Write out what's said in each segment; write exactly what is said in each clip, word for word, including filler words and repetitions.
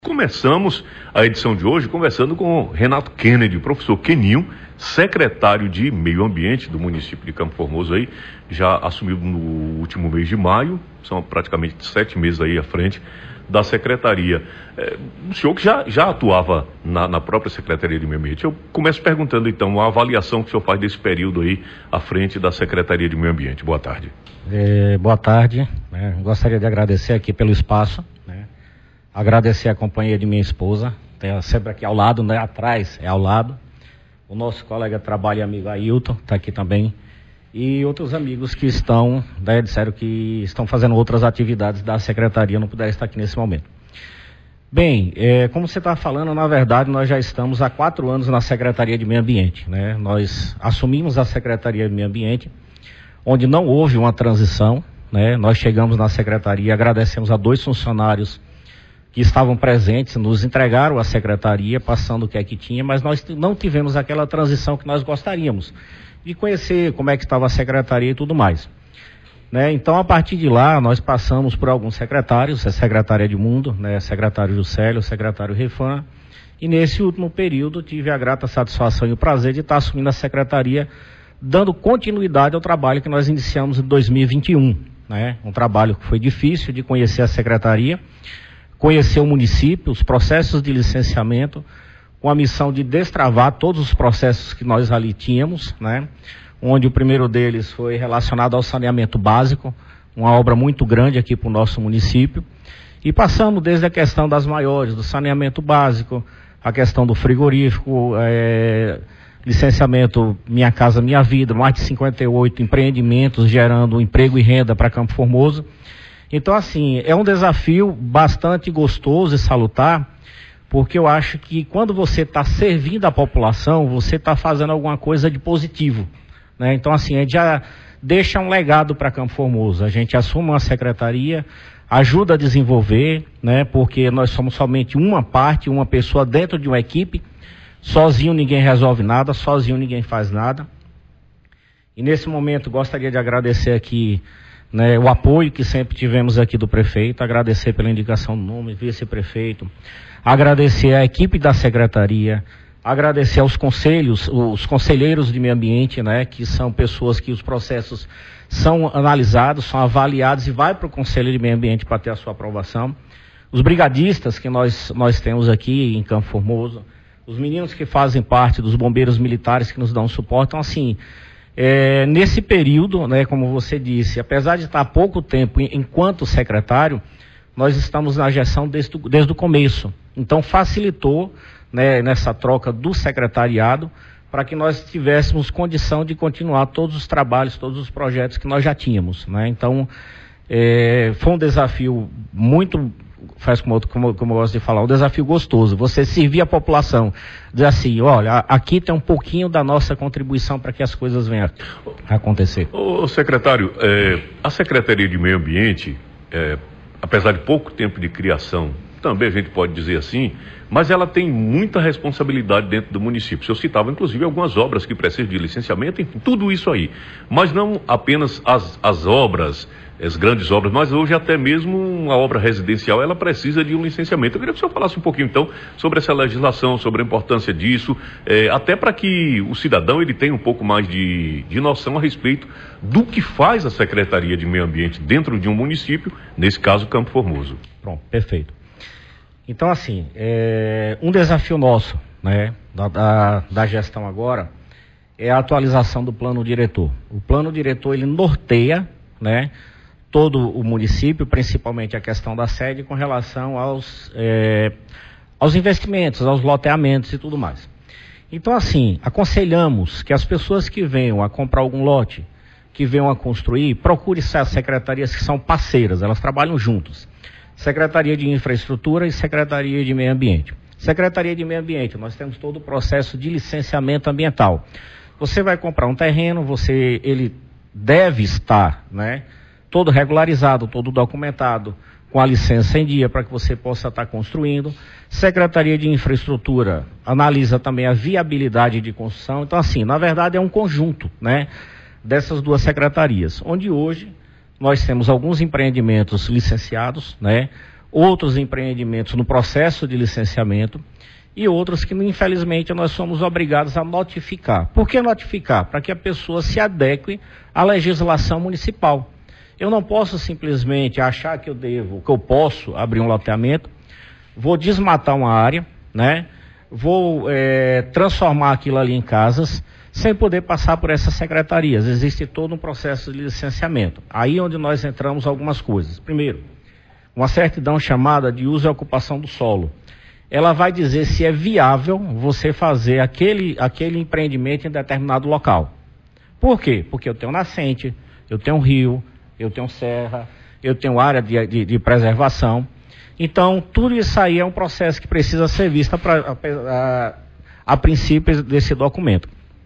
Começamos a edição de hoje conversando com Renato Kennedy, professor Keninho, secretário de Meio Ambiente do município de Campo Formoso, aí, já assumiu no último mês de maio, são praticamente sete meses aí à frente da secretaria. É, o senhor que já, já atuava na, na própria Secretaria de Meio Ambiente, eu começo perguntando então a avaliação que o senhor faz desse período aí à frente da Secretaria de Meio Ambiente. Boa tarde. É, boa tarde, né? Gostaria de agradecer aqui pelo espaço, né? Agradecer a companhia de minha esposa, tem sempre aqui ao lado, né? Atrás é ao lado. O nosso colega de trabalho e amigo Ailton está aqui também. E outros amigos que estão, né, disseram que estão fazendo outras atividades da secretaria, não puderam estar aqui nesse momento. Bem, é, como você está falando, na verdade nós já estamos há quatro anos na Secretaria de Meio Ambiente, né? Nós assumimos a Secretaria de Meio Ambiente, onde não houve uma transição, né? Nós chegamos na secretaria, agradecemos a dois funcionários que estavam presentes, nos entregaram a secretaria, passando o que é que tinha, mas nós não tivemos aquela transição que nós gostaríamos, de conhecer como é que estava a secretaria e tudo mais. Né? Então, a partir de lá, nós passamos por alguns secretários, a secretária Edmundo, né? Secretário Juscelio, o secretário Refan, e nesse último período tive a grata satisfação e o prazer de estar assumindo a secretaria, dando continuidade ao trabalho que nós iniciamos em dois mil e vinte e um. Né? Um trabalho que foi difícil de conhecer a secretaria, conhecer o município, os processos de licenciamento, com a missão de destravar todos os processos que nós ali tínhamos, né? Onde o primeiro deles foi relacionado ao saneamento básico, uma obra muito grande aqui para o nosso município, e passamos desde a questão das maiores, do saneamento básico, a questão do frigorífico, é, licenciamento Minha Casa Minha Vida, mais de cinquenta e oito empreendimentos gerando emprego e renda para Campo Formoso. Então, assim, é um desafio bastante gostoso e salutar, porque eu acho que quando você está servindo a população, você está fazendo alguma coisa de positivo, né? Então, assim, a gente já deixa um legado para Campo Formoso. A gente assume uma secretaria, ajuda a desenvolver, né? Porque nós somos somente uma parte, uma pessoa dentro de uma equipe. Sozinho ninguém resolve nada, sozinho ninguém faz nada. E nesse momento gostaria de agradecer aqui, né, o apoio que sempre tivemos aqui do prefeito, agradecer pela indicação do nome, vice-prefeito, agradecer à equipe da secretaria, agradecer aos conselhos, os conselheiros de meio ambiente, né, que são pessoas que os processos são analisados, são avaliados e vai para o Conselho de Meio Ambiente para ter a sua aprovação. Os brigadistas que nós, nós temos aqui em Campo Formoso, os meninos que fazem parte dos bombeiros militares que nos dão suporte. Então, assim, É, nesse período, né, como você disse, apesar de estar há pouco tempo enquanto secretário, nós estamos na gestão desde, desde o começo. Então facilitou, né, nessa troca do secretariado para que nós tivéssemos condição de continuar todos os trabalhos, todos os projetos que nós já tínhamos. Né? Então é, foi um desafio muito... faz como, como, como eu gosto de falar, um desafio gostoso, você servir a população, dizer assim, olha, aqui tem um pouquinho da nossa contribuição para que as coisas venham a acontecer. Ô, secretário, é, a Secretaria de Meio Ambiente, é, apesar de pouco tempo de criação, também a gente pode dizer assim, mas ela tem muita responsabilidade dentro do município. O senhor citava, inclusive, algumas obras que precisam de licenciamento, enfim, tudo isso aí. Mas não apenas as, as obras, as grandes obras, mas hoje até mesmo uma obra residencial, ela precisa de um licenciamento. Eu queria que o senhor falasse um pouquinho, então, sobre essa legislação, sobre a importância disso, é, até para que o cidadão ele tenha um pouco mais de, de noção a respeito do que faz a Secretaria de Meio Ambiente dentro de um município, nesse caso, Campo Formoso. Pronto, perfeito. Então, assim, é, um desafio nosso, né, da, da, da gestão agora, é a atualização do plano diretor. O plano diretor, ele norteia, né, todo o município, principalmente a questão da sede, com relação aos, é, aos investimentos, aos loteamentos e tudo mais. Então, assim, aconselhamos que as pessoas que venham a comprar algum lote, que venham a construir, procure as secretarias que são parceiras, elas trabalham juntos. Secretaria de Infraestrutura e Secretaria de Meio Ambiente. Secretaria de Meio Ambiente, nós temos todo o processo de licenciamento ambiental. Você vai comprar um terreno, você, ele deve estar, né, todo regularizado, todo documentado, com a licença em dia para que você possa estar construindo. Secretaria de Infraestrutura analisa também a viabilidade de construção. Então, assim, na verdade é um conjunto, né, dessas duas secretarias, onde hoje nós temos alguns empreendimentos licenciados, né, outros empreendimentos no processo de licenciamento e outros que, infelizmente, nós somos obrigados a notificar. Por que notificar? Para que a pessoa se adeque à legislação municipal. Eu não posso simplesmente achar que eu devo, que eu posso abrir um loteamento, vou desmatar uma área, né? Vou é, transformar aquilo ali em casas, sem poder passar por essas secretarias. Existe todo um processo de licenciamento. Aí onde nós entramos algumas coisas. Primeiro, uma certidão chamada de uso e ocupação do solo. Ela vai dizer se é viável você fazer aquele, aquele empreendimento em determinado local. Por quê? Porque eu tenho nascente, eu tenho rio, eu tenho serra, eu tenho área de, de, de preservação. Então, tudo isso aí é um processo que precisa ser visto pra, a, a, a princípio desse documento.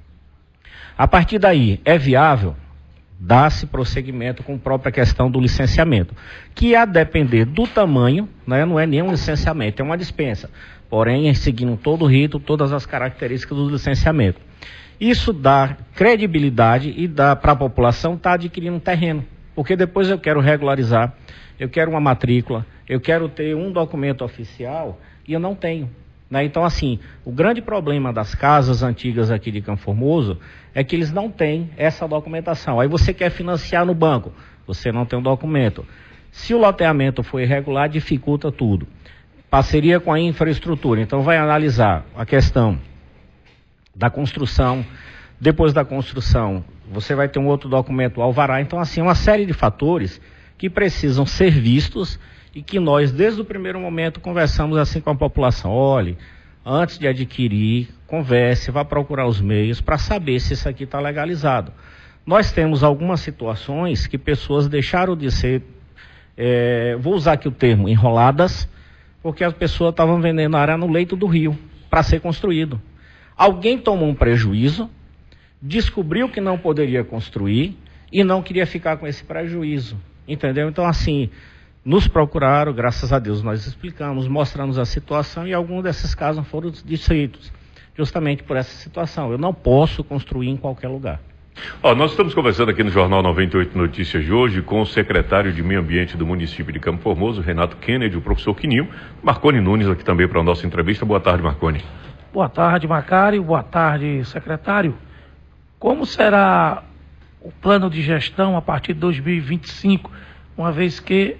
A partir daí, é viável? Dá-se prosseguimento com a própria questão do licenciamento, que a depender do tamanho, né, não é nenhum licenciamento, é uma dispensa, porém seguindo todo o rito, todas as características do licenciamento. Isso dá credibilidade e dá para a população estar tá adquirindo um terreno, porque depois eu quero regularizar, eu quero uma matrícula, eu quero ter um documento oficial e eu não tenho. Né? Então, assim, o grande problema das casas antigas aqui de Campo Formoso é que eles não têm essa documentação. Aí você quer financiar no banco, você não tem um documento. Se o loteamento for irregular, dificulta tudo. Parceria com a infraestrutura, então vai analisar a questão da construção. Depois da construção, você vai ter um outro documento, o alvará. Então, assim, uma série de fatores que precisam ser vistos e que nós, desde o primeiro momento, conversamos assim com a população. Olhe, antes de adquirir, converse, vá procurar os meios para saber se isso aqui está legalizado. Nós temos algumas situações que pessoas deixaram de ser, é, vou usar aqui o termo, enroladas, porque as pessoas estavam vendendo a área no leito do rio para ser construído. Alguém tomou um prejuízo, descobriu que não poderia construir e não queria ficar com esse prejuízo, entendeu? Então, assim, nos procuraram, graças a Deus nós explicamos, mostramos a situação e alguns desses casos foram desfeitos, justamente por essa situação. Eu não posso construir em qualquer lugar. Ó, nós estamos conversando aqui no Jornal noventa e oito Notícias de hoje com o secretário de Meio Ambiente do município de Campo Formoso, Renato Kennedy, o professor Quininho, Marconi Nunes aqui também para a nossa entrevista. Boa tarde, Marconi. Boa tarde, Macário. Boa tarde, secretário. Como será o plano de gestão a partir de dois mil e vinte e cinco, uma vez que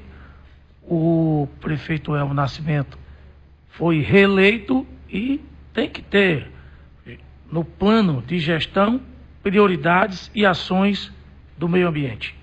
o prefeito Elmo Nascimento foi reeleito e tem que ter no plano de gestão prioridades e ações do meio ambiente?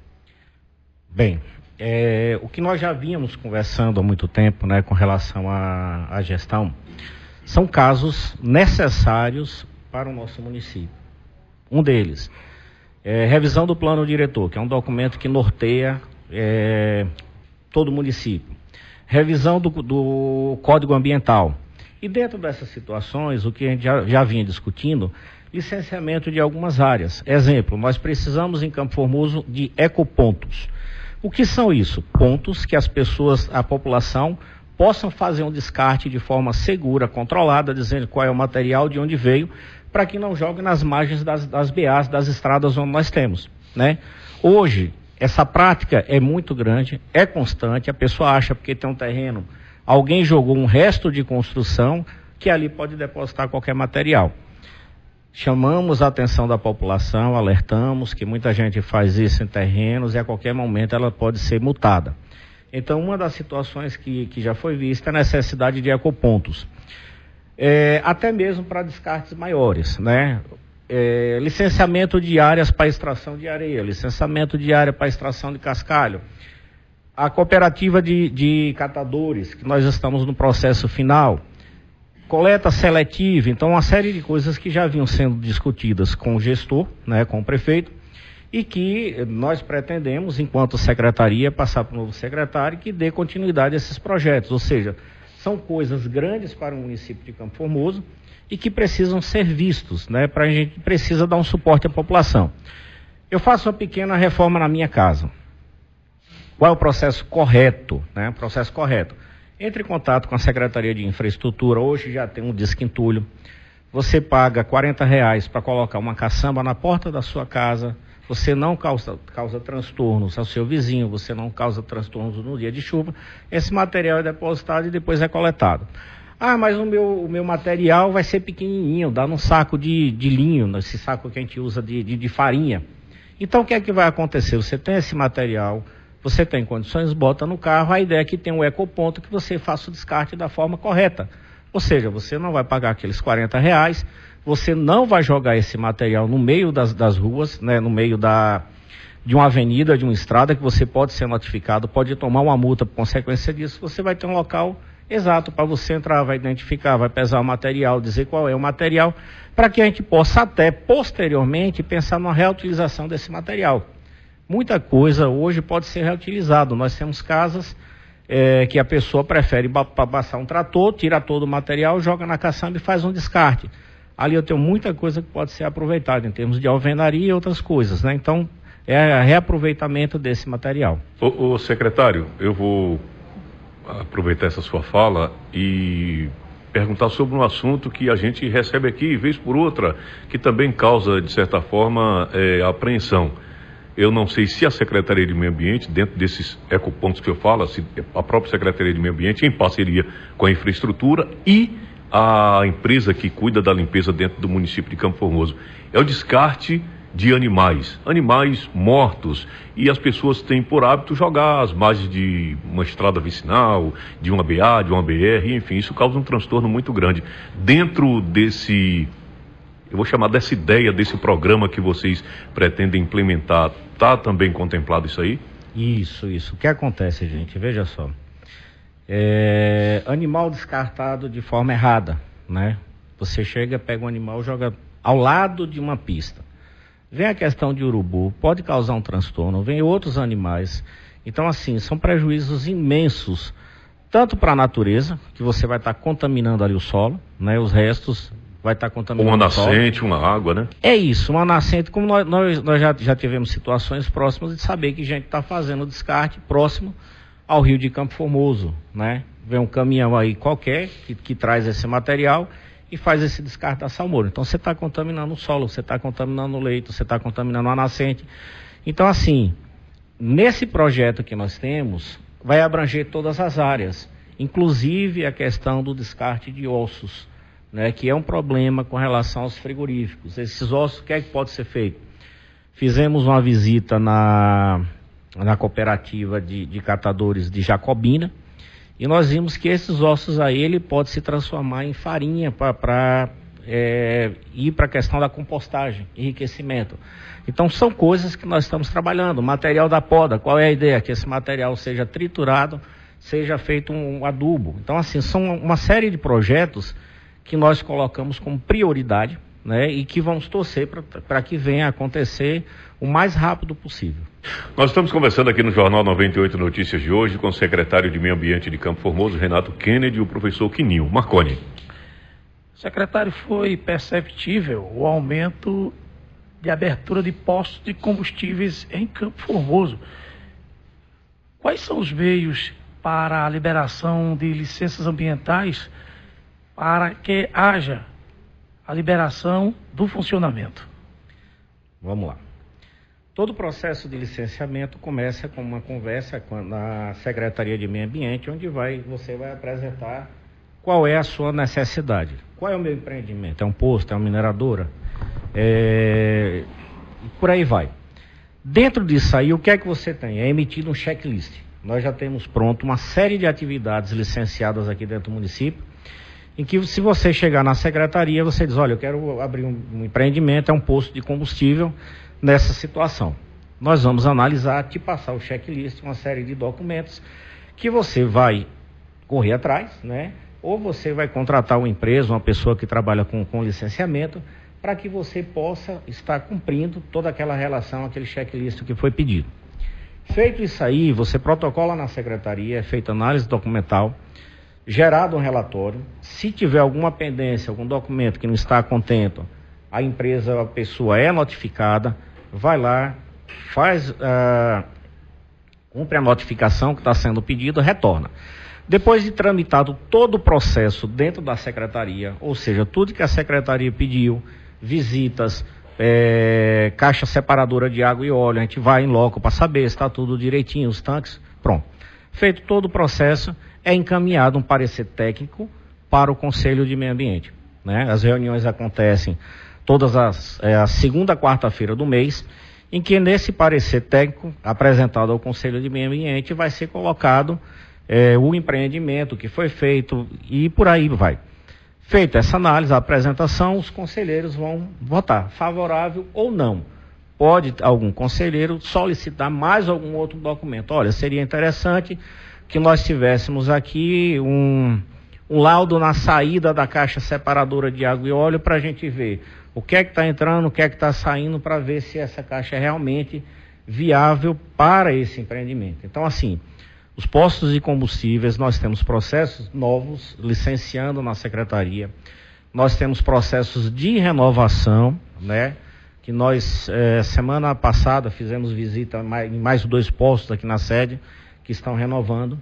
Bem, é, o que nós já vínhamos conversando há muito tempo, né, com relação à, à gestão, são casos necessários para o nosso município. Um deles é revisão do plano diretor, que é um documento que norteia é, todo o município. Revisão do, do Código Ambiental. E dentro dessas situações, o que a gente já, já vinha discutindo, licenciamento de algumas áreas. Exemplo, nós precisamos em Campo Formoso de ecopontos. O que são isso? Pontos que as pessoas, a população, possam fazer um descarte de forma segura, controlada, dizendo qual é o material, de onde veio, para que não jogue nas margens das, das B As, das estradas onde nós temos, né? Hoje, essa prática é muito grande, é constante, a pessoa acha porque tem um terreno, alguém jogou um resto de construção, que ali pode depositar qualquer material. Chamamos a atenção da população, alertamos que muita gente faz isso em terrenos e a qualquer momento ela pode ser multada. Então, uma das situações que, que já foi vista é a necessidade de ecopontos. É, até mesmo para descartes maiores, né? É, licenciamento de áreas para extração de areia, licenciamento de área para extração de cascalho. A cooperativa de, de catadores, que nós estamos no processo final, coleta seletiva, então uma série de coisas que já vinham sendo discutidas com o gestor, né, com o prefeito, e que nós pretendemos, enquanto secretaria, passar para o novo secretário que dê continuidade a esses projetos, ou seja, são coisas grandes para o município de Campo Formoso e que precisam ser vistos, né, para a gente precisa dar um suporte à população. Eu faço uma pequena reforma na minha casa. Qual é o processo correto, né, processo correto? Entre em contato com a Secretaria de Infraestrutura, hoje já tem um desquentulho. Você paga quarenta reais para colocar uma caçamba na porta da sua casa, você não causa, causa transtornos ao seu vizinho, você não causa transtornos no dia de chuva, esse material é depositado e depois é coletado. Ah, mas o meu, o meu material vai ser pequenininho, dá num saco de, de linho, nesse saco que a gente usa de, de, de farinha. Então o que é que vai acontecer? Você tem esse material, você tem condições, bota no carro, a ideia é que tem um ecoponto que você faça o descarte da forma correta. Ou seja, você não vai pagar aqueles quarenta reais, você não vai jogar esse material no meio das, das ruas, né, no meio da, de uma avenida, de uma estrada, que você pode ser notificado, pode tomar uma multa por consequência disso, você vai ter um local exato para você entrar, vai identificar, vai pesar o material, dizer qual é o material, para que a gente possa até posteriormente pensar na reutilização desse material. Muita coisa hoje pode ser reutilizado. Nós temos casas é, que a pessoa prefere para passar um trator, tira todo o material, joga na caçamba e faz um descarte. Ali eu tenho muita coisa que pode ser aproveitada em termos de alvenaria e outras coisas, né? Então, é reaproveitamento desse material. Ô, ô secretário, eu vou aproveitar essa sua fala e perguntar sobre um assunto que a gente recebe aqui, vez por outra, que também causa, de certa forma, é, apreensão. Eu não sei se a Secretaria de Meio Ambiente, dentro desses ecopontos que eu falo, se a própria Secretaria de Meio Ambiente, em parceria com a infraestrutura e a empresa que cuida da limpeza dentro do município de Campo Formoso, é o descarte de animais, animais mortos, e as pessoas têm por hábito jogar às margens de uma estrada vicinal, de uma B A, de uma B R, enfim, isso causa um transtorno muito grande. Dentro desse, eu vou chamar dessa ideia, desse programa que vocês pretendem implementar, está também contemplado isso aí? Isso, isso. O que acontece, gente? Veja só. É, animal descartado de forma errada, né? Você chega, pega um animal, joga ao lado de uma pista. Vem a questão de urubu, pode causar um transtorno, vem outros animais. Então, assim, são prejuízos imensos, tanto para a natureza, que você vai estar tá contaminando ali o solo, né? Os restos vai estar tá contaminando uma o solo. Uma nascente, uma água, né? É isso, uma nascente, como nós, nós, nós já, já tivemos situações próximas de saber que a gente está fazendo descarte próximo ao rio de Campo Formoso, né? Vem um caminhão aí qualquer que, que traz esse material e faz esse descarte da salmoura. Então você está contaminando o solo, você está contaminando o leito, você está contaminando a nascente. Então, assim, nesse projeto que nós temos, vai abranger todas as áreas, inclusive a questão do descarte de ossos, né, que é um problema com relação aos frigoríficos. Esses ossos, o que é que pode ser feito? Fizemos uma visita na, na cooperativa de, de catadores de Jacobina, e nós vimos que esses ossos aí, ele pode se transformar em farinha para é, ir para a questão da compostagem, enriquecimento. Então são coisas que nós estamos trabalhando. Material da poda, qual é a ideia? Que esse material seja triturado, seja feito um adubo. Então, assim, são uma série de projetos que nós colocamos como prioridade, né, e que vamos torcer para que venha a acontecer o mais rápido possível. Nós estamos conversando aqui no Jornal noventa e oito Notícias de hoje com o secretário de Meio Ambiente de Campo Formoso, Renato Kennedy, e o professor Quininho. Marconi. Secretário, foi perceptível o aumento de abertura de postos de combustíveis em Campo Formoso. Quais são os meios para a liberação de licenças ambientais para que haja a liberação do funcionamento? Vamos lá. Todo o processo de licenciamento começa com uma conversa na Secretaria de Meio Ambiente, onde vai, você vai apresentar qual é a sua necessidade. Qual é o meu empreendimento? É um posto? É uma mineradora? É... Por aí vai. Dentro disso aí, o que é que você tem? É emitido um checklist. Nós já temos pronto uma série de atividades licenciadas aqui dentro do município, em que se você chegar na secretaria, você diz, olha, eu quero abrir um, um empreendimento, é um posto de combustível nessa situação. Nós vamos analisar, te passar o checklist, uma série de documentos que você vai correr atrás, né? Ou você vai contratar uma empresa, uma pessoa que trabalha com, com licenciamento, para que você possa estar cumprindo toda aquela relação, aquele checklist que foi pedido. Feito isso aí, você protocola na secretaria, é feita análise documental, gerado um relatório. Se tiver alguma pendência, algum documento que não está contento, a empresa, a pessoa é notificada, vai lá, faz, uh, cumpre a notificação que está sendo pedido, retorna. Depois de tramitado todo o processo dentro da secretaria, ou seja, tudo que a secretaria pediu, visitas, é, caixa separadora de água e óleo, a gente vai em loco para saber se está tudo direitinho, os tanques, pronto. Feito todo o processo, é encaminhado um parecer técnico para o Conselho de Meio Ambiente, né? As reuniões acontecem todas as é, a segunda quarta-feira do mês, em que nesse parecer técnico apresentado ao Conselho de Meio Ambiente vai ser colocado é, o empreendimento que foi feito e por aí vai. Feita essa análise, a apresentação, os conselheiros vão votar favorável ou não. Pode algum conselheiro solicitar mais algum outro documento. Olha, seria interessante que nós tivéssemos aqui um, um laudo na saída da caixa separadora de água e óleo para a gente ver o que é que está entrando, o que é que está saindo, para ver se essa caixa é realmente viável para esse empreendimento. Então, assim, os postos de combustíveis, nós temos processos novos, licenciando na secretaria. Nós temos processos de renovação, né? Que nós, eh, semana passada, fizemos visita em mais dois postos aqui na sede, que estão renovando.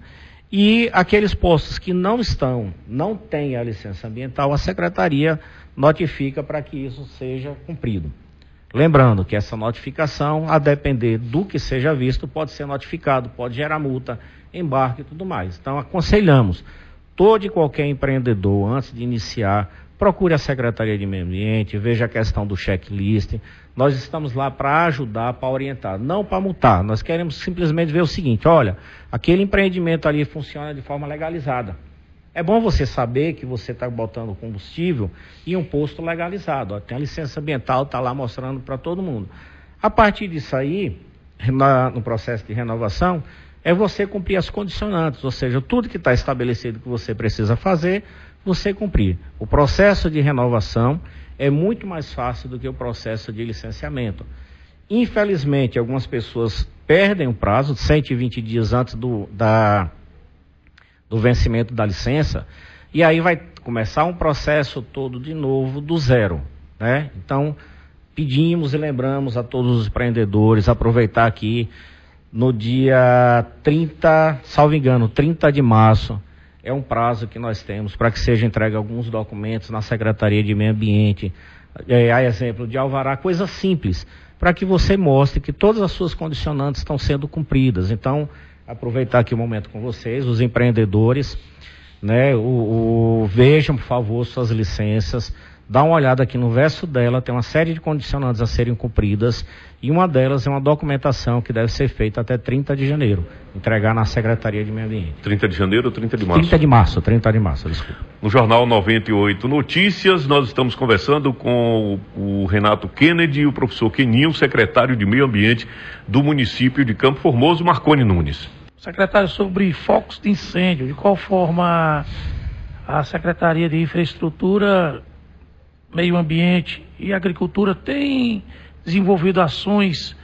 E aqueles postos que não estão, não têm a licença ambiental, a secretaria notifica para que isso seja cumprido. Lembrando que essa notificação, a depender do que seja visto, pode ser notificado, pode gerar multa, embarque e tudo mais. Então, aconselhamos todo e qualquer empreendedor, antes de iniciar, procure a Secretaria de Meio Ambiente, veja a questão do checklist. Nós estamos lá para ajudar, para orientar, não para multar. Nós queremos simplesmente ver o seguinte: olha, aquele empreendimento ali funciona de forma legalizada. É bom você saber que você está botando combustível em um posto legalizado. Ó, tem a licença ambiental, está lá mostrando para todo mundo. A partir disso aí, na, no processo de renovação, é você cumprir as condicionantes, ou seja, tudo que está estabelecido que você precisa fazer, você cumprir. O processo de renovação é muito mais fácil do que o processo de licenciamento. Infelizmente, algumas pessoas perdem o prazo de cento e vinte dias antes do, da... do vencimento da licença, e aí vai começar um processo todo de novo do zero, né? Então, pedimos e lembramos a todos os empreendedores aproveitar aqui no dia trinta, salvo engano, trinta de março, é um prazo que nós temos para que seja entregue alguns documentos na Secretaria de Meio Ambiente, é, a exemplo de alvará, coisa simples, para que você mostre que todas as suas condicionantes estão sendo cumpridas. Então, aproveitar aqui o momento com vocês, os empreendedores, né, o, o, vejam, por favor, suas licenças, dá uma olhada aqui no verso dela, tem uma série de condicionantes a serem cumpridas, e uma delas é uma documentação que deve ser feita até trinta de janeiro, entregar na Secretaria de Meio Ambiente. trinta de janeiro ou trinta de março? trinta de março, trinta de março, desculpa. No Jornal noventa e oito Notícias, nós estamos conversando com o Renato Kennedy e o professor Keninho, secretário de Meio Ambiente do município de Campo Formoso, Marconi Nunes. Secretário, sobre focos de incêndio, de qual forma a Secretaria de Infraestrutura, Meio Ambiente e Agricultura tem desenvolvido ações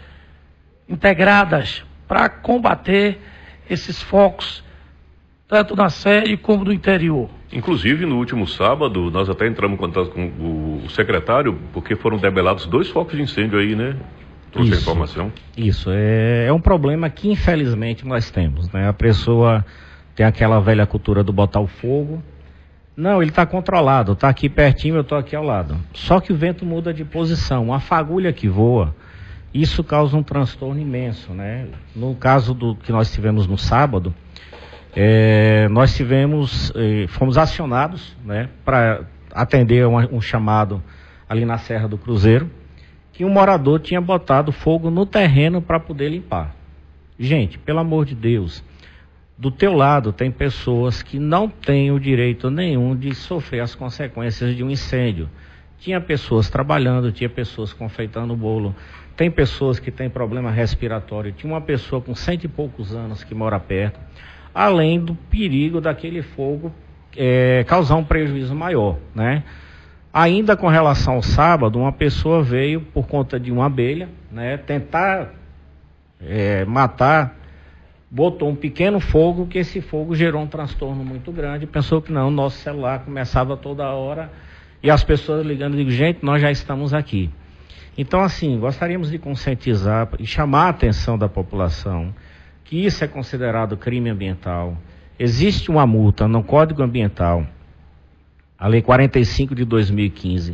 integradas para combater esses focos, tanto na sede como no interior? Inclusive, no último sábado, nós até entramos em contato com o secretário, porque foram debelados dois focos de incêndio aí, né? Trouxe a informação. Isso, é, é um problema que infelizmente nós temos, né? A pessoa tem aquela velha cultura do botar o fogo. Não, ele está controlado, está aqui pertinho, eu estou aqui ao lado. Só que o vento muda de posição, uma fagulha que voa, isso causa um transtorno imenso, né? No caso do que nós tivemos no sábado, é, nós tivemos, eh, fomos acionados, né, para atender um, um chamado ali na Serra do Cruzeiro, que um morador tinha botado fogo no terreno para poder limpar. Gente, pelo amor de Deus, do teu lado tem pessoas que não têm o direito nenhum de sofrer as consequências de um incêndio. Tinha pessoas trabalhando, tinha pessoas confeitando bolo, tem pessoas que têm problema respiratório, tinha uma pessoa com cento e poucos anos que mora perto, além do perigo daquele fogo é, causar um prejuízo maior, né? Ainda com relação ao sábado, uma pessoa veio por conta de uma abelha, né, tentar é, matar, botou um pequeno fogo, que esse fogo gerou um transtorno muito grande, pensou que não, o nosso celular começava toda hora, e as pessoas ligando, eu digo, gente, nós já estamos aqui. Então, assim, gostaríamos de conscientizar e chamar a atenção da população que isso é considerado crime ambiental. Existe uma multa no Código Ambiental, a Lei quarenta e cinco de dois mil e quinze,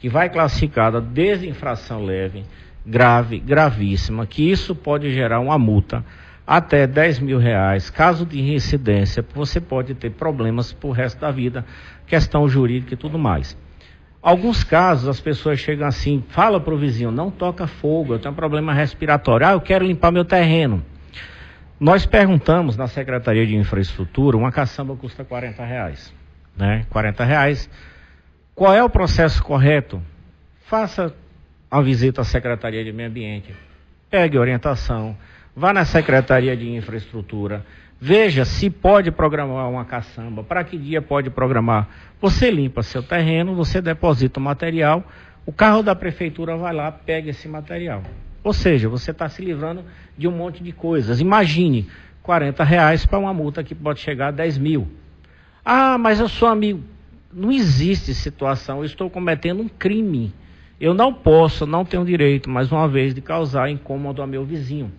que vai classificada desde infração leve, grave, gravíssima, que isso pode gerar uma multa até dez mil reais. Caso de reincidência, você pode ter problemas pro resto da vida, questão jurídica e tudo mais. Alguns casos, as pessoas chegam assim, fala pro vizinho, não toca fogo, eu tenho um problema respiratório, ah, eu quero limpar meu terreno. Nós perguntamos na Secretaria de Infraestrutura, uma caçamba custa quarenta reais, né? quarenta reais. Qual é o processo correto? Faça uma visita à Secretaria de Meio Ambiente, pegue orientação, vá na Secretaria de Infraestrutura, veja se pode programar uma caçamba, para que dia pode programar. Você limpa seu terreno, você deposita o material, o carro da prefeitura vai lá, pega esse material. Ou seja, você está se livrando de um monte de coisas. Imagine, quarenta reais para uma multa que pode chegar a dez mil. Ah, mas eu sou amigo. Não existe situação, eu estou cometendo um crime. Eu não posso, não tenho direito, mais uma vez, de causar incômodo ao meu vizinho.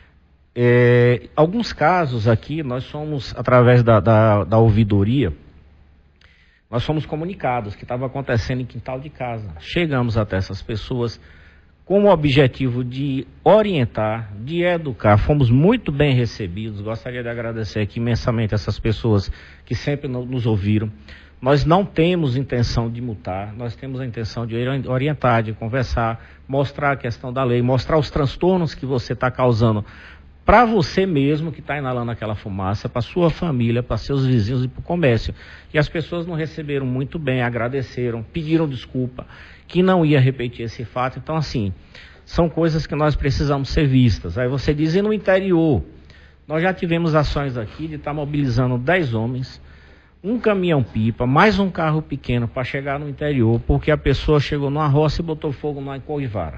É, alguns casos aqui, nós somos, através da, da, da ouvidoria, nós fomos comunicados que estava acontecendo em quintal de casa. Chegamos até essas pessoas com o objetivo de orientar, de educar. Fomos muito bem recebidos. Gostaria de agradecer aqui imensamente essas pessoas que sempre nos ouviram. Nós não temos intenção de multar, nós temos a intenção de orientar, de conversar, mostrar a questão da lei, mostrar os transtornos que você está causando para você mesmo que está inalando aquela fumaça, para sua família, para seus vizinhos e para o comércio. E as pessoas não receberam muito bem, agradeceram, pediram desculpa, que não ia repetir esse fato. Então, assim, são coisas que nós precisamos ser vistas. Aí você diz, e no interior? Nós já tivemos ações aqui de estar mobilizando dez homens, um caminhão-pipa, mais um carro pequeno para chegar no interior, porque a pessoa chegou numa roça e botou fogo numa corrivara.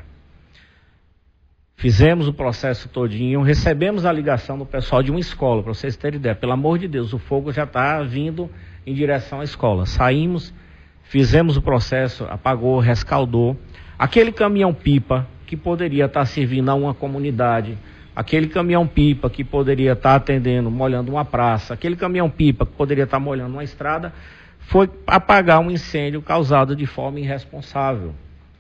Fizemos o processo todinho, recebemos a ligação do pessoal de uma escola, para vocês terem ideia. Pelo amor de Deus, o fogo já está vindo em direção à escola. Saímos, fizemos o processo, apagou, rescaldou. Aquele caminhão-pipa que poderia estar servindo a uma comunidade, aquele caminhão-pipa que poderia estar atendendo, molhando uma praça, aquele caminhão-pipa que poderia estar molhando uma estrada, foi apagar um incêndio causado de forma irresponsável.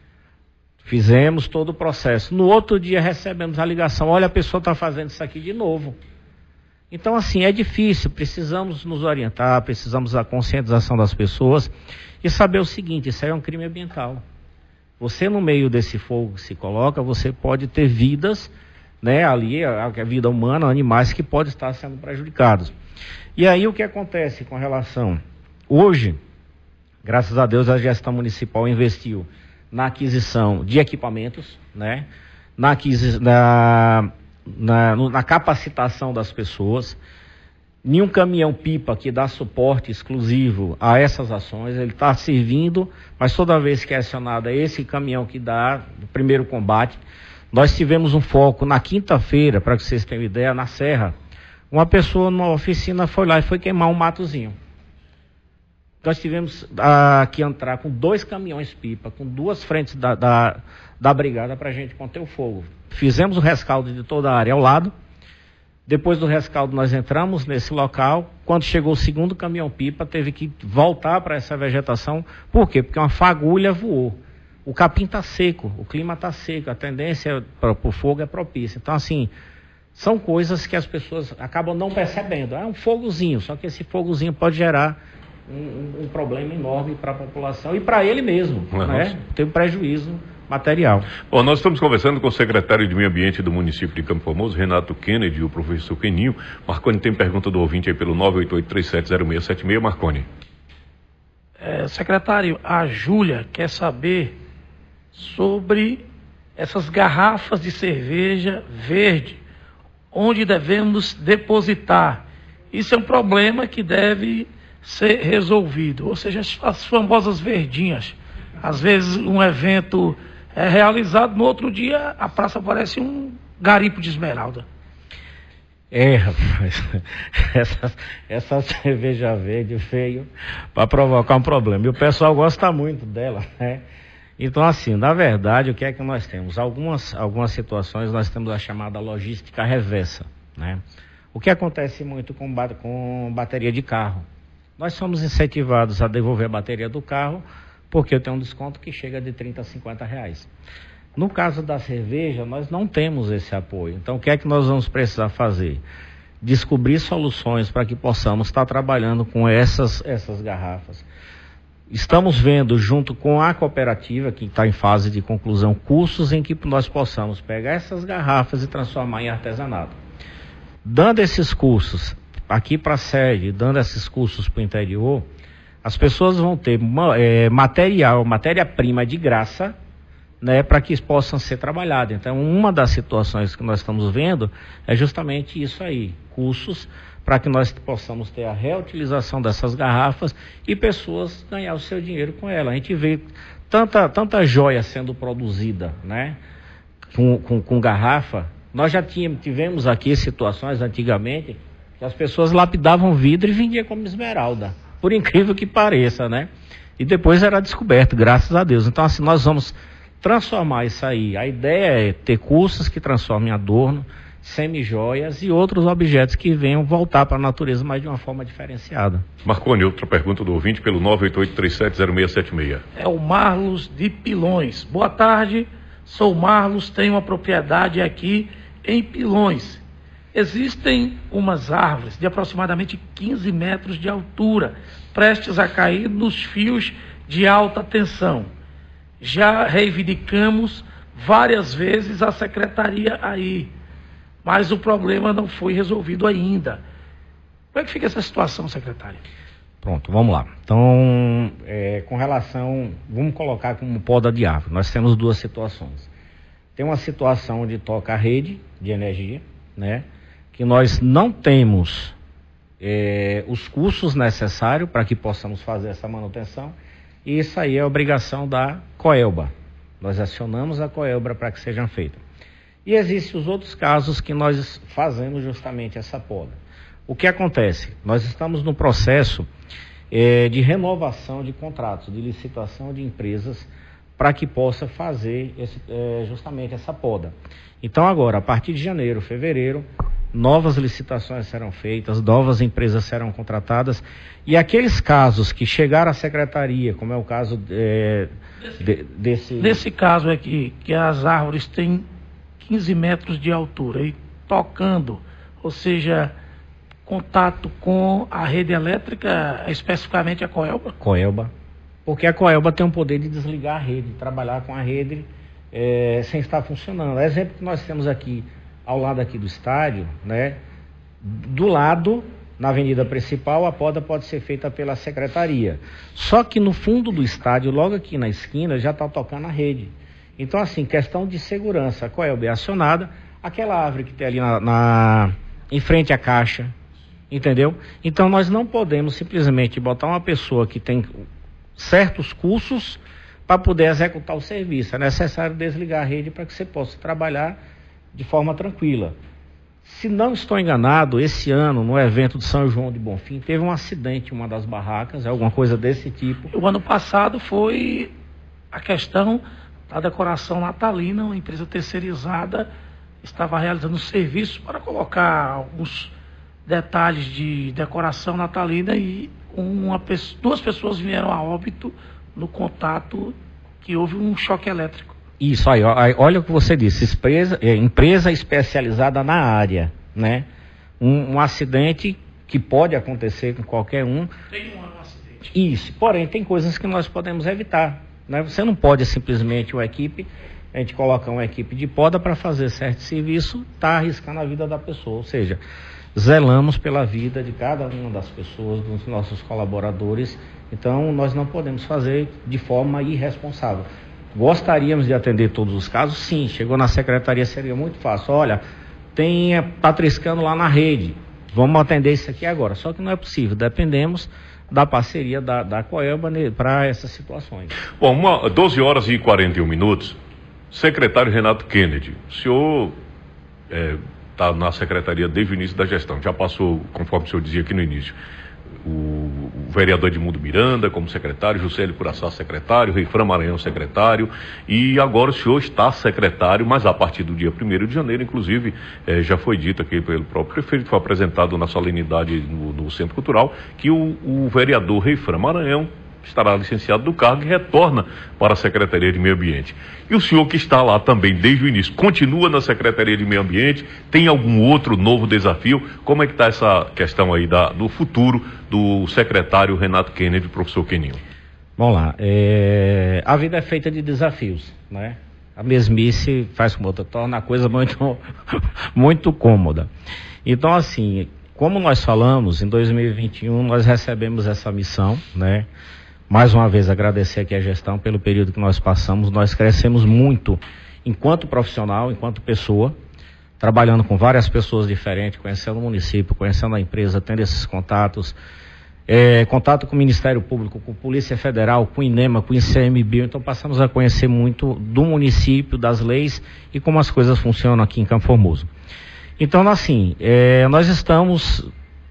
Fizemos todo o processo. No outro dia recebemos a ligação, olha, a pessoa está fazendo isso aqui de novo. Então, assim, é difícil, precisamos nos orientar, precisamos da conscientização das pessoas e saber o seguinte, isso aí é um crime ambiental. Você, no meio desse fogo que se coloca, você pode ter vidas, né, ali, a, a vida humana, animais que podem estar sendo prejudicados. E aí o que acontece com relação? Hoje, graças a Deus, a gestão municipal investiu na aquisição de equipamentos, né, na, aquisi, na, na, na capacitação das pessoas, nenhum caminhão-pipa que dá suporte exclusivo a essas ações, ele está servindo, mas toda vez que é acionado é esse caminhão que dá o primeiro combate. Nós tivemos um foco na quinta-feira, para que vocês tenham ideia, na Serra. Uma pessoa numa oficina foi lá e foi queimar um matozinho. Nós tivemos ah, que entrar com dois caminhões-pipa, com duas frentes da, da, da brigada para a gente conter o fogo. Fizemos o rescaldo de toda a área ao lado. Depois do rescaldo nós entramos nesse local. Quando chegou o segundo caminhão-pipa, teve que voltar para essa vegetação. Por quê? Porque uma fagulha voou. O capim está seco, o clima está seco, a tendência para o fogo é propícia. Então, assim, são coisas que as pessoas acabam não percebendo. É um fogozinho, só que esse fogozinho pode gerar um, um problema enorme para a população e para ele mesmo, uhum. né? Tem um prejuízo material. Bom, nós estamos conversando com o secretário de Meio Ambiente do município de Campo Formoso, Renato Kennedy, e o professor Keninho. Marconi, tem pergunta do ouvinte aí pelo nove oito oito, três sete zero seis sete seis, Marconi. É, secretário, a Júlia quer saber sobre essas garrafas de cerveja verde, onde devemos depositar. Isso é um problema que deve ser resolvido, ou seja, as famosas verdinhas. Às vezes um evento é realizado, no outro dia a praça parece um garimpo de esmeralda. É, rapaz, essa, essa cerveja verde veio para provocar um problema, e o pessoal gosta muito dela, né? Então, assim, na verdade, o que é que nós temos? Algumas, algumas situações nós temos a chamada logística reversa, né? O que acontece muito com, com bateria de carro? Nós somos incentivados a devolver a bateria do carro porque eu tenho um desconto que chega de trinta a cinquenta reais. No caso da cerveja, nós não temos esse apoio. Então, o que é que nós vamos precisar fazer? Descobrir soluções para que possamos estar trabalhando com essas, essas garrafas. Estamos vendo, junto com a cooperativa, que está em fase de conclusão, cursos em que nós possamos pegar essas garrafas e transformar em artesanato. Dando esses cursos aqui para a sede, dando esses cursos para o interior, as pessoas vão ter é, material, matéria-prima de graça, né, para que possam ser trabalhados. Então, uma das situações que nós estamos vendo é justamente isso aí, cursos para que nós possamos ter a reutilização dessas garrafas e pessoas ganhar o seu dinheiro com ela. A gente vê tanta, tanta joia sendo produzida, né, com, com, com garrafa. Nós já tínhamos, tivemos aqui situações antigamente que as pessoas lapidavam vidro e vendiam como esmeralda, por incrível que pareça, né? E depois era descoberto, graças a Deus. Então, assim, nós vamos transformar isso aí. A ideia é ter cursos que transformem adorno, semi-joias e outros objetos que venham voltar para a natureza, mas de uma forma diferenciada. Marconi, outra pergunta do ouvinte pelo nove oito oito, três sete zero seis sete seis. É o Marlos de Pilões. Boa tarde, sou o Marlos, tenho uma propriedade aqui em Pilões. Existem umas árvores de aproximadamente quinze metros de altura, prestes a cair nos fios de alta tensão. Já reivindicamos várias vezes a secretaria aí, mas o problema não foi resolvido ainda. Como é que fica essa situação, secretário? Pronto, vamos lá. Então, é, com relação, vamos colocar como poda de árvore, nós temos duas situações. Tem uma situação onde toca a rede de energia, né, que nós não temos é, os cursos necessários para que possamos fazer essa manutenção. E isso aí é obrigação da Coelba. Nós acionamos a Coelba para que sejam feitas. E existem os outros casos que nós fazemos justamente essa poda. O que acontece? Nós estamos no processo é, de renovação de contratos, de licitação de empresas para que possa fazer esse, é, justamente essa poda. Então agora, a partir de janeiro, fevereiro, novas licitações serão feitas, novas empresas serão contratadas, e aqueles casos que chegaram à secretaria, como é o caso é, de, desse... Nesse caso aqui, que as árvores têm quinze metros de altura e tocando, ou seja, contato com a rede elétrica, especificamente a Coelba? Coelba, porque a Coelba tem o poder de desligar a rede, trabalhar com a rede é, sem estar funcionando. O exemplo que nós temos aqui, ao lado aqui do estádio, né, do lado, na avenida principal, a poda pode ser feita pela secretaria. Só que no fundo do estádio, logo aqui na esquina, já está tocando a rede. Então, assim, questão de segurança, a Coelba é acionada, aquela árvore que tem ali na, na, em frente à caixa, entendeu? Então, nós não podemos simplesmente botar uma pessoa que tem certos cursos para poder executar o serviço. É necessário desligar a rede para que você possa trabalhar de forma tranquila. Se não estou enganado, esse ano, no evento de São João de Bonfim, teve um acidente em uma das barracas, alguma coisa desse tipo. O ano passado foi a questão da decoração natalina, uma empresa terceirizada estava realizando serviço para colocar alguns detalhes de decoração natalina e uma, duas pessoas vieram a óbito no contato que houve um choque elétrico. Isso aí, olha o que você disse, empresa, empresa especializada na área, né? Um, um acidente que pode acontecer com qualquer um. Tem um acidente. Isso, porém tem coisas que nós podemos evitar, né? Você não pode simplesmente uma equipe, a gente coloca uma equipe de poda para fazer certo serviço, tá arriscando a vida da pessoa, ou seja, zelamos pela vida de cada uma das pessoas, dos nossos colaboradores, então nós não podemos fazer de forma irresponsável. Gostaríamos de atender todos os casos? Sim, chegou na secretaria, seria muito fácil. Olha, tem tá triscando lá na rede, vamos atender isso aqui agora. Só que não é possível, dependemos da parceria da, da Coelba para essas situações. Bom, uma, doze horas e quarenta e um minutos, secretário Renato Kennedy, o senhor está é, na secretaria desde o início da gestão, já passou, conforme o senhor dizia aqui no início, o, o vereador Edmundo Miranda como secretário, Juscelio Curaçá secretário, Reifran Maranhão secretário, e agora o senhor está secretário, mas a partir do dia primeiro de janeiro, inclusive, eh, já foi dito aqui pelo próprio prefeito, foi apresentado na solenidade no, no Centro Cultural, que o, o vereador Reifran Maranhão estará licenciado do cargo e retorna para a Secretaria de Meio Ambiente. E o senhor que está lá também desde o início, continua na Secretaria de Meio Ambiente? Tem algum outro novo desafio? Como é que está essa questão aí da, do futuro do secretário Renato Kennedy, professor Keninho? Vamos lá, é... a vida é feita de desafios, né? A mesmice faz com que torna a coisa muito, muito cômoda. Então, assim, como nós falamos, em dois mil e vinte e um nós recebemos essa missão, né? Mais uma vez agradecer aqui a gestão pelo período que nós passamos. Nós crescemos muito enquanto profissional, enquanto pessoa, trabalhando com várias pessoas diferentes, conhecendo o município, conhecendo a empresa, tendo esses contatos, é, contato com o Ministério Público, com a Polícia Federal, com o INEMA, com o I C M B I O. Então passamos a conhecer muito do município, das leis e como as coisas funcionam aqui em Campo Formoso. Então, assim, é, nós estamos,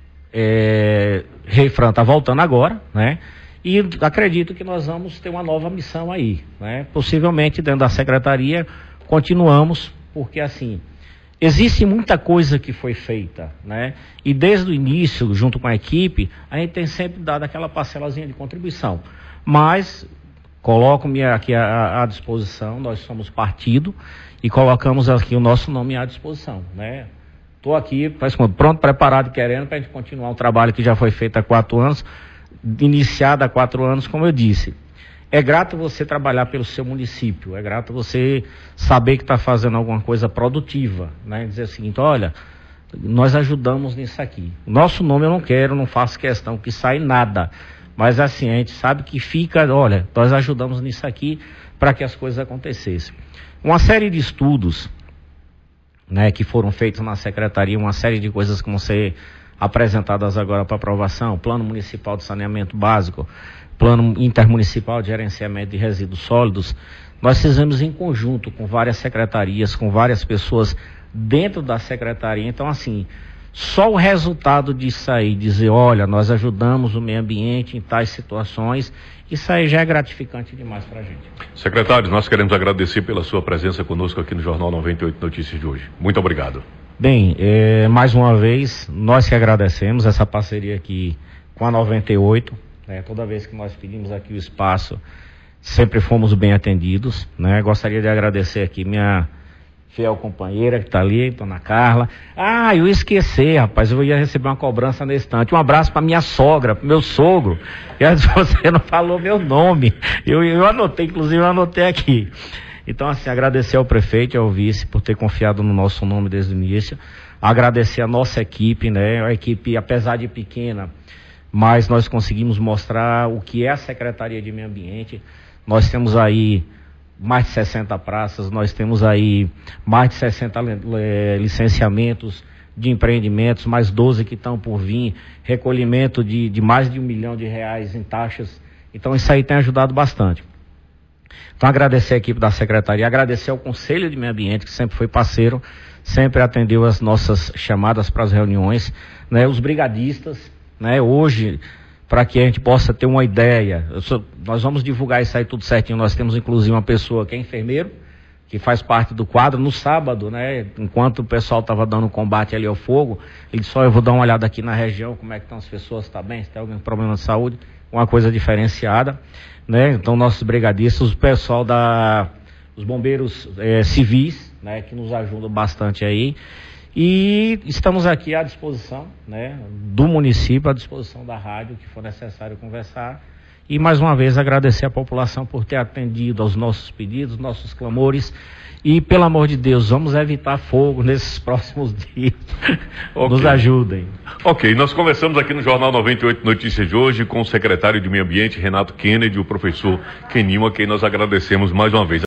é, Refran está voltando agora, né? E acredito que nós vamos ter uma nova missão aí, né? Possivelmente dentro da secretaria continuamos, porque assim, existe muita coisa que foi feita, né? E desde o início, junto com a equipe, a gente tem sempre dado aquela parcelazinha de contribuição. Mas coloco-me aqui à, à disposição, nós somos partido e colocamos aqui o nosso nome à disposição, né? Estou aqui, pronto, preparado e querendo para a gente continuar o trabalho que já foi feito há quatro anos, iniciado há quatro anos, como eu disse. É grato você trabalhar pelo seu município, é grato você saber que está fazendo alguma coisa produtiva, né? Dizer o seguinte, olha, nós ajudamos nisso aqui. Nosso nome eu não quero, não faço questão que saia nada, mas assim, a gente sabe que fica, olha, nós ajudamos nisso aqui para que as coisas acontecessem. Uma série de estudos, né, que foram feitos na secretaria, uma série de coisas que vão ser apresentadas agora para aprovação, Plano Municipal de Saneamento Básico, Plano Intermunicipal de Gerenciamento de Resíduos Sólidos, nós fizemos em conjunto com várias secretarias, com várias pessoas dentro da secretaria. Então, assim, só o resultado disso aí, dizer, olha, nós ajudamos o meio ambiente em tais situações, isso aí já é gratificante demais para a gente. Secretário, nós queremos agradecer pela sua presença conosco aqui no Jornal noventa e oito Notícias de hoje. Muito obrigado. Bem, é, mais uma vez, nós que agradecemos essa parceria aqui com a noventa e oito, né? Toda vez que nós pedimos aqui o espaço, sempre fomos bem atendidos, né? Gostaria de agradecer aqui minha fiel companheira que está ali, dona Carla. Ah, eu esqueci, rapaz, eu ia receber uma cobrança nesse instante. Um abraço para minha sogra, para meu sogro. E antes você não falou meu nome. Eu, eu anotei, inclusive eu anotei aqui. Então, assim, agradecer ao prefeito e ao vice por ter confiado no nosso nome desde o início. Agradecer a nossa equipe, né? A equipe, apesar de pequena, mas nós conseguimos mostrar o que é a Secretaria de Meio Ambiente. Nós temos aí mais de sessenta praças, nós temos aí mais de sessenta é, licenciamentos de empreendimentos, mais doze que estão por vir, recolhimento de, de mais de um milhão de reais em taxas. Então isso aí tem ajudado bastante. Então agradecer a equipe da Secretaria, agradecer ao Conselho de Meio Ambiente, que sempre foi parceiro, sempre atendeu as nossas chamadas para as reuniões, né? Os brigadistas, né? Hoje, para que a gente possa ter uma ideia, sou, nós vamos divulgar isso aí tudo certinho. Nós temos inclusive uma pessoa que é enfermeiro, que faz parte do quadro. No sábado, né, enquanto o pessoal estava dando combate ali ao fogo, ele disse, ó, eu vou dar uma olhada aqui na região, como é que estão as pessoas, está bem, se tem algum problema de saúde, uma coisa diferenciada, né? Então nossos brigadistas, o pessoal da, os bombeiros é, civis, né, que nos ajudam bastante aí. E estamos aqui à disposição, né, do município, à disposição da rádio, que for necessário conversar. E mais uma vez agradecer a população por ter atendido aos nossos pedidos, nossos clamores. E, pelo amor de Deus, vamos evitar fogo nesses próximos dias. Okay. Nos ajudem. Ok, nós conversamos aqui no Jornal noventa e oito Notícias de hoje com o secretário de Meio Ambiente, Renato Kennedy, e o professor Keninho, a quem nós agradecemos mais uma vez.